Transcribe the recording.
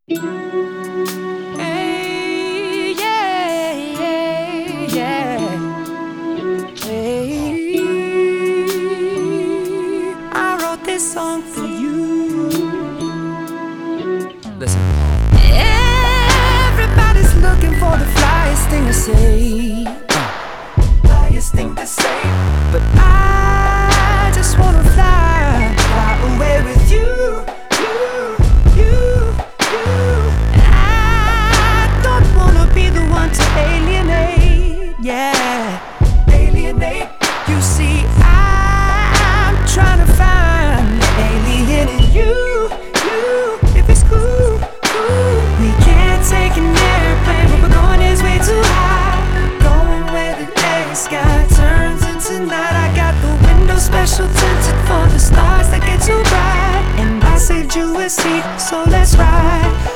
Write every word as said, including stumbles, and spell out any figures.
Hey, yeah, yeah, yeah. Hey, I wrote this song for you. Listen. Everybody's looking for the flyest thing to say. Flyest thing to say.